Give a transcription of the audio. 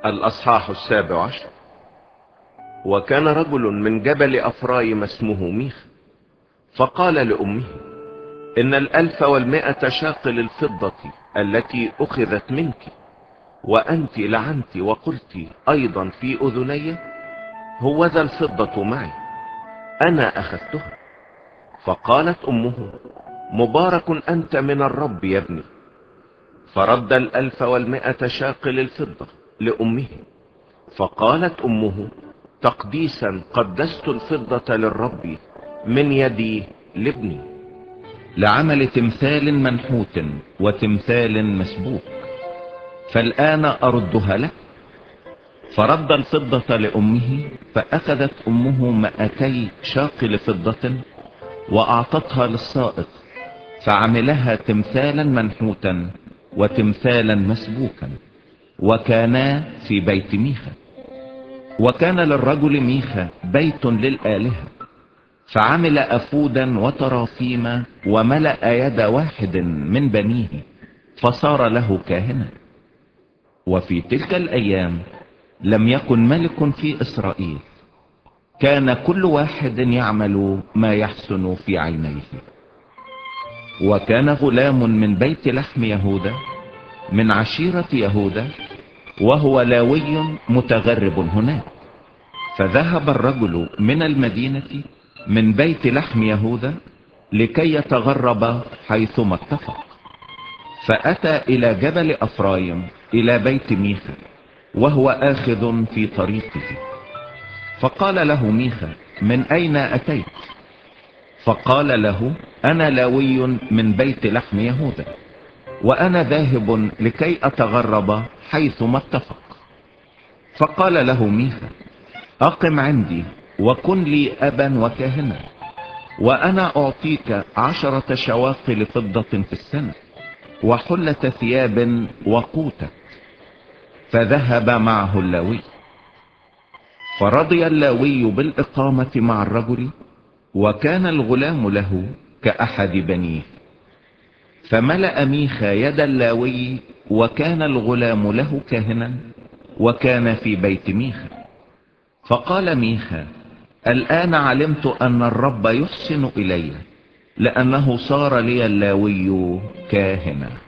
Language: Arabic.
الأصحاح 17. وكان رجل من جبل أفرايم اسمه ميخا، فقال لأمه: إن 1100 شاقل الفضة التي أخذت منك وأنت لعنت وقلت أيضا في أذني: هو ذا الفضة معي، أنا أخذتها. فقالت أمه: مبارك أنت من الرب يا ابني. فرد 1100 شاقل الفضة لأمه. فقالت أمه: تقديسا قدست الفضة للرب من يدي لابني، لعمل تمثال منحوت وتمثال مسبوك، فالآن أردها له. فرد الفضة لأمه، فأخذت أمه 200 شاقل فضة وأعطتها للسائق، فعملها تمثالا منحوتا وتمثالا مسبوكا، وكانا في بيت ميخا. وكان للرجل ميخا بيت للآلهة، فعمل أفودا وتراثيم وملأ يد واحد من بنيه، فصار له كاهنا. وفي تلك الأيام لم يكن ملك في إسرائيل، كان كل واحد يعمل ما يحسن في عينيه. وكان غلام من بيت لحم يهوذا من عشيرة يهوذا، وهو لاوي متغرب هناك. فذهب الرجل من المدينة من بيت لحم يهوذا لكي يتغرب حيثما اتفق، فأتى إلى جبل أفرايم إلى بيت ميخا، وهو آخذ في طريقه. فقال له ميخا: من أين أتيت؟ فقال له: أنا لاوي من بيت لحم يهوذا، وأنا ذاهب لكي أتغرب حيثما اتفق. فقال له ميخا: أقم عندي وكن لي أبا وكاهنا، وأنا أعطيك 10 شواقل فضة في السنة، وحلة ثياب وقوتا. فذهب معه اللاوي. فرضي اللاوي بالإقامة مع الرجل، وكان الغلام له كأحد بنيه. فملأ ميخا يد اللاوي، وكان الغلام له كاهنا، وكان في بيت ميخا. فقال ميخا: الآن علمت أن الرب يحسن إلي، لأنه صار لي اللاوي كاهنا.